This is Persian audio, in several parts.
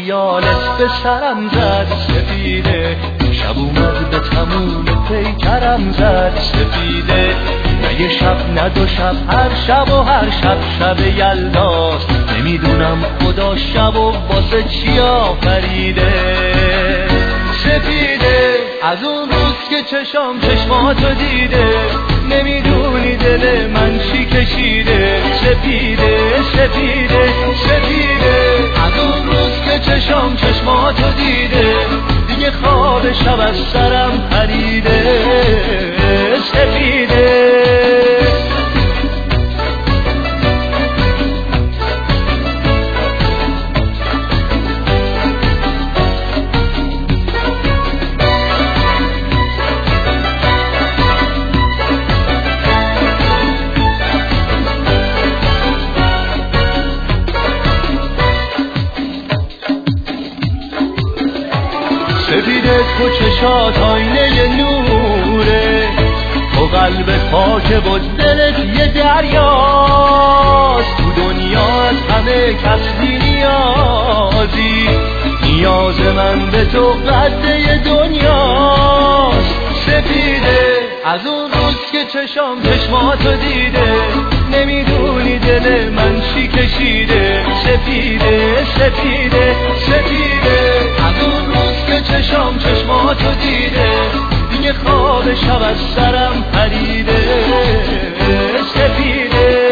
خیالت به سرم زد سپیده، شب اومد به تموم پیکرم زد سپیده. نه یه شب نه دو شب، هر شب و هر شب شب یلداست، نمیدونم خدا شب و واسه چی آفریده. سپیده از اون روز که چشماتو دیده، نمیدونی دل من چی کشیده. سپیده سپیده سپیده از اون روز که چشماتو دیده، دیگه خواب شب از سرم پریده. سپیده سپیده تو چشات آینه نوره، تو قلب پاک و دلت یه دریاست. تو دنیا از همه کس بی نیازی، نیاز من به تو قده دنیاست. سپیده از اون روز که چشماتو دیده، نمیدونی دل من چی کشیده. سپیده سپیده سپیده از اون روز که چشماتو دیده، دیگه خواب شب از سرم پریده. سپیده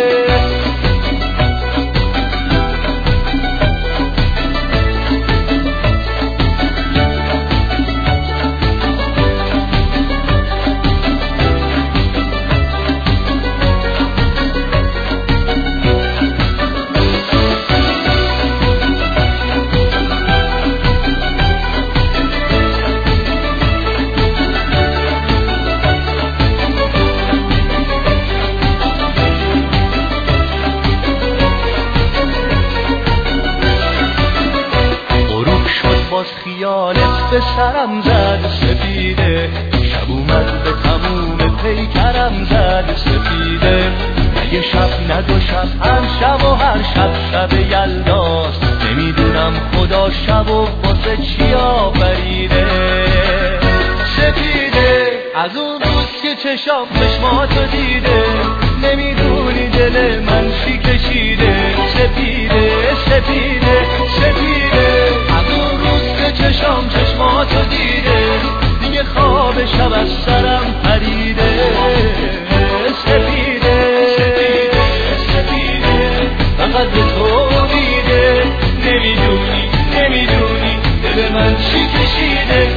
باز خیالت به سرم زد سپیده، شب اومد به تموم پیکرم زد سپیده. نه یه شب نه دو شب، هر شب و هر شب شب یلداست، نمیدونم خدا شب و واسه چی آفریده. سپیده از اون روز که چشماتو دیده، نمیدونی دل من چی کشیده. سپیده سپیده سپیده از اون روز که چشماتو دیده، دیگه خواب شب از سرم پریده. سپیده سپیده سپیده فقط به تو میده، نمیدونی دل من چی کشیده.